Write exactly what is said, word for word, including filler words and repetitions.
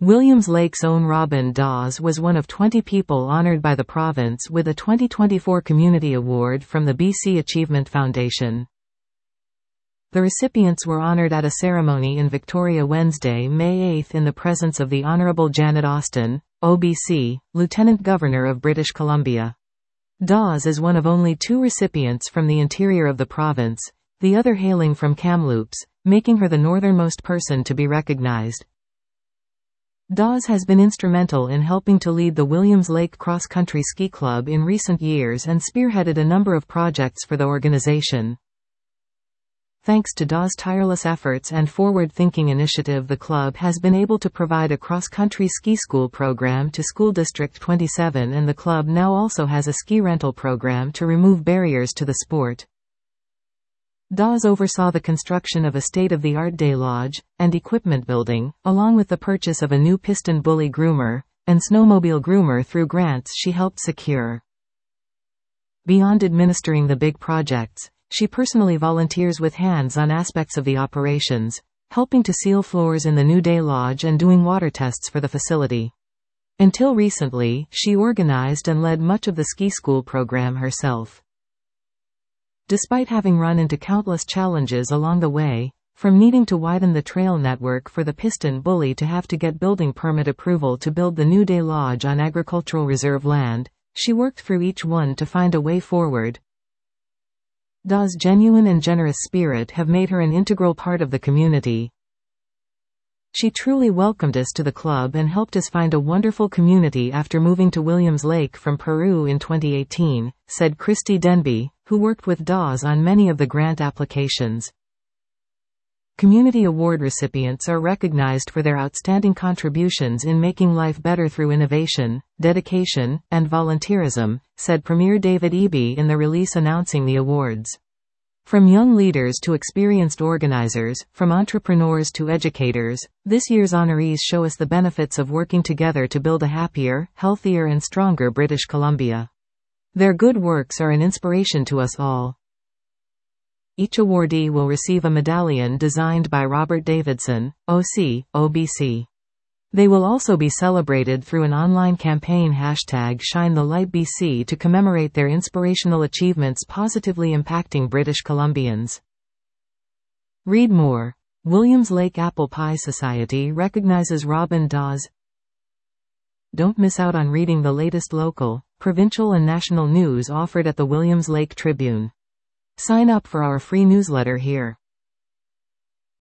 Williams Lake's own Robin Dawes was one of twenty people honored by the province with a twenty twenty-four Community Award from the B C Achievement Foundation. The recipients were honored at a ceremony in Victoria Wednesday, May eighth in the presence of the Honourable Janet Austin, O B C, Lieutenant Governor of British Columbia. Dawes is one of only two recipients from the interior of the province, the other hailing from Kamloops, making her the northernmost person to be recognized. Dawes has been instrumental in helping to lead the Williams Lake Cross Country Ski Club in recent years and spearheaded a number of projects for the organization. Thanks to Dawes' tireless efforts and forward-thinking initiative, the club has been able to provide a cross-country ski school program to School District twenty-seven, and the club now also has a ski rental program to remove barriers to the sport. Dawes oversaw the construction of a state-of-the-art day lodge and equipment building, along with the purchase of a new piston bully groomer and snowmobile groomer through grants she helped secure. Beyond administering the big projects, she personally volunteers with hands on aspects of the operations, helping to seal floors in the new day lodge and doing water tests for the facility. Until recently, she organized and led much of the ski school program herself. Despite having run into countless challenges along the way, from needing to widen the trail network for the piston bully to have to get building permit approval to build the new day lodge on agricultural reserve land, she worked through each one to find a way forward. Dawes' genuine and generous spirit have made her an integral part of the community. She truly welcomed us to the club and helped us find a wonderful community after moving to Williams Lake from Peru in twenty eighteen, said Christy Denby, who worked with Dawes on many of the grant applications. Community Award recipients are recognized for their outstanding contributions in making life better through innovation, dedication, and volunteerism, said Premier David Eby in the release announcing the awards. From young leaders to experienced organizers, from entrepreneurs to educators, this year's honorees show us the benefits of working together to build a happier, healthier and stronger British Columbia. Their good works are an inspiration to us all. Each awardee will receive a medallion designed by Robert Davidson, O C, O B C. They will also be celebrated through an online campaign hashtag ShineTheLightBC to commemorate their inspirational achievements positively impacting British Columbians. Read more. Williams Lake Apple Pie Society recognizes Robin Dawes. Don't miss out on reading the latest local, provincial and national news offered at the Williams Lake Tribune. Sign up for our free newsletter here.